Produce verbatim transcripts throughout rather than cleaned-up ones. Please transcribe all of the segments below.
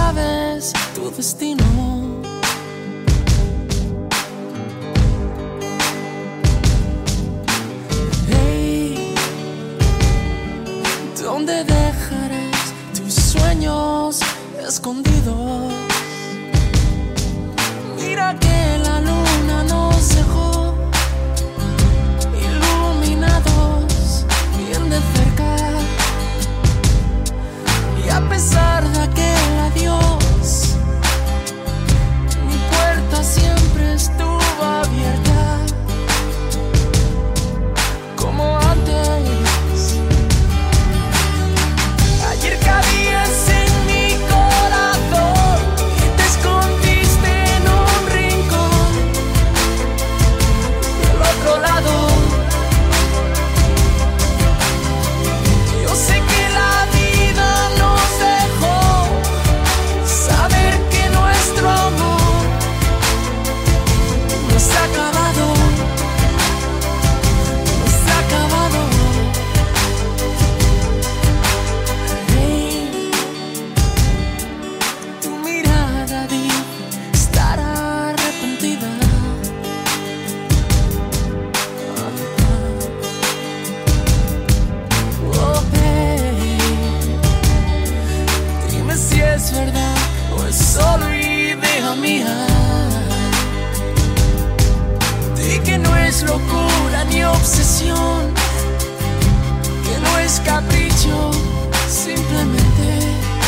sabes tu destino. Hey, ¿dónde dejarás tus sueños escondidos? Mira que la luna nos dejó iluminados bien de cerca, y a pesar de aquel adiós, mi puerta siempre estuvo abierta, como antes. Ayer cabías en mi corazón y te escondiste en un rincón. Del otro lado, yo sé que la vida nos dejó saber que nuestro amor no se ha acabado, no se ha acabado. Hey, tu mirada dice estar arrepentida. Oh, hey, dime si es verdad o es solo idea mía. Di que no es locura ni obsesión, que no es capricho, simplemente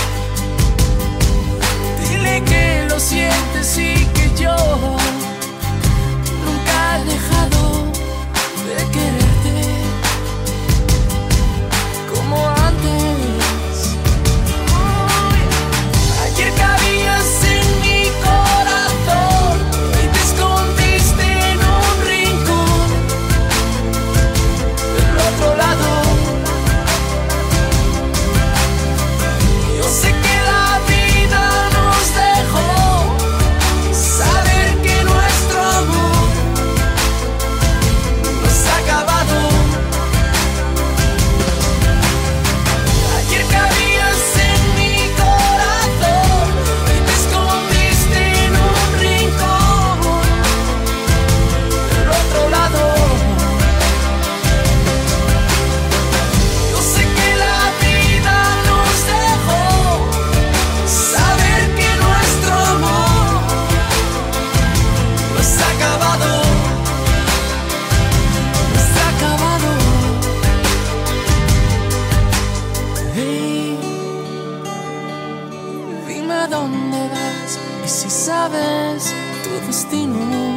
dile que lo sientes y que yo nunca he dejado de quererte como antes. Uy, ayer cabías en mi corazón y te escondiste en un rincón. Del otro lado, yo sé que la vida nos dejó saber que nuestro amor no se ha acabado. Ayer cabías en mi corazón y te escondiste en un rincón. Del otro lado, yo sé que la vida nos dejó saber que nuestro amor no se ha acabado, no se ha acabado. Hey, dime a dónde vas y si sabes tu destino.